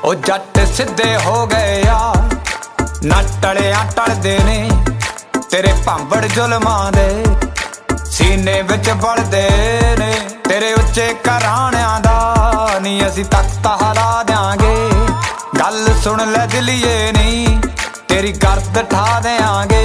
ओ जट सिद्धे हो गए आ ना टलिया टलदे ने तेरे भांबड़ जुल्मां दे सीने विच बलदे ने तेरे उच्चे घराणियां दा नी असीं तख्त हिला देंगे गल सुन लै दिलिए नी तेरी गर्द ठा देंगे।